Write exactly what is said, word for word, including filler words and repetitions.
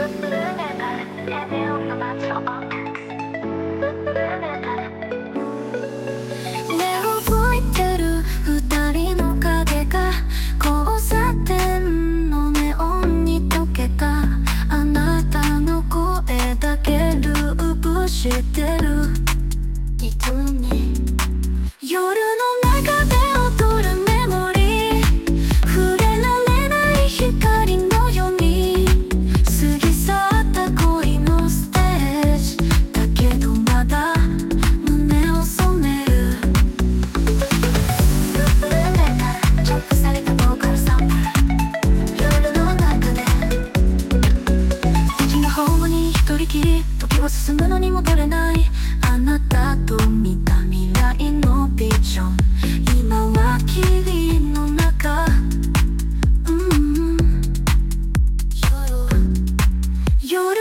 動いてる二人の影が交差点のネオンに溶けた。あなたの声だけループしてる。いつに夜の中で踊るメモリー、触れられない光のように過ぎ去った恋のステージだけどまだ胸を染める。チョップされたボーカルサンプル、夜の中で敵がホームに一人きり、時は進むのに戻れない。あなたと見た未来のビジョン、今は霧の中、うん、夜夜